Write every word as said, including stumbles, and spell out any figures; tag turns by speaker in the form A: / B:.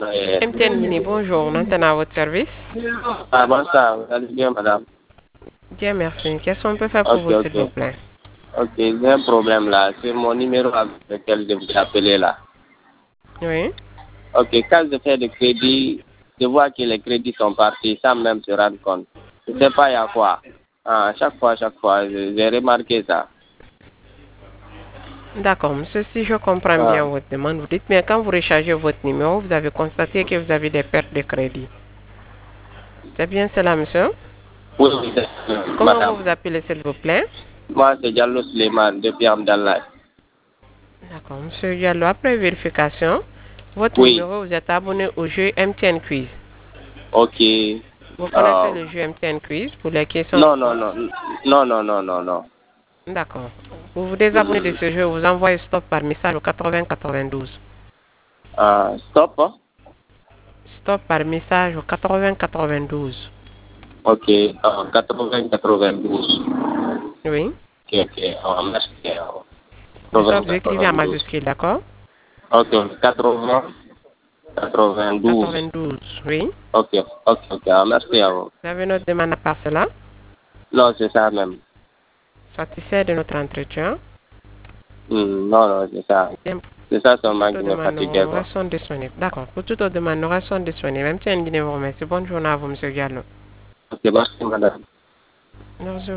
A: Ouais.
B: M T N Mini, bonjour. Maintenant à votre service.
A: Ah, bonsoir, vous allez bien, madame?
B: Bien, merci. Qu'est-ce qu'on peut faire pour
A: Ok,
B: vous, s'il vous
A: ok.
B: plaît?
A: Ok, j'ai un problème là. C'est mon numéro avec lequel je vous appelle là.
B: Oui.
A: Ok, quand je fais le crédit, je vois que les crédits sont partis sans même se rendre compte. Je ne sais pas il y a quoi. Ah, chaque fois, chaque fois, je- j'ai remarqué ça.
B: D'accord, monsieur, si je comprends
A: Ah.
B: bien votre demande, vous dites bien quand vous rechargez votre numéro, vous avez constaté que vous avez des pertes de crédit. C'est bien cela, monsieur?
A: Oui, oui, c'est-
B: Comment vous
A: madame.
B: vous appelez, s'il vous plaît?
A: Moi, c'est Diallo Suleiman depuis Amdallah.
B: D'accord, monsieur Diallo, après vérification, votre
A: Oui,
B: numéro, vous êtes abonné au jeu M T N Quiz.
A: ok.
B: Vous connaissez
A: Ah,
B: le jeu M T N Quiz pour les
A: non, non,
B: questions-réponses?
A: non, non, non, non, non, non.
B: D'accord. Vous vous désabonnez de
A: Hmm.
B: ce jeu, vous envoyez stop par message au quatre-vingts quatre-vingt-douze.
A: Ah, stop, hein?
B: Stop par message au quatre-vingts quatre-vingt-douze.
A: Ok, ah, quatre-vingts quatre-vingt-douze.
B: Oui.
A: Ok, ok, ah, merci. ah,
B: Le stop,
A: quatre-vingts
B: vous écrivez en
A: quatre-vingt-douze.
B: majuscule, d'accord?
A: Ok, quatre-vingts quatre-vingt-douze.
B: quatre-vingt-douze, oui.
A: Ok, ok, ok, ah, merci à vous.
B: Vous avez notre demande à part cela?
A: Non, c'est ça même.
B: Satisfait de notre entretien?
A: Hmm, non, non, c'est ça.
B: Bien,
A: C'est ça
B: pour
A: seulement
B: toute
A: qui
B: autre
A: me
B: demande,
A: fatiguait,
B: nous
A: quoi.
B: restons disponibles. D'accord. Pour toute autre demande, nous restons disponibles. Même si un Guinée vous remercie. Bonne journée à vous, monsieur Diallo.
A: Ok, merci, madame.
B: Merci.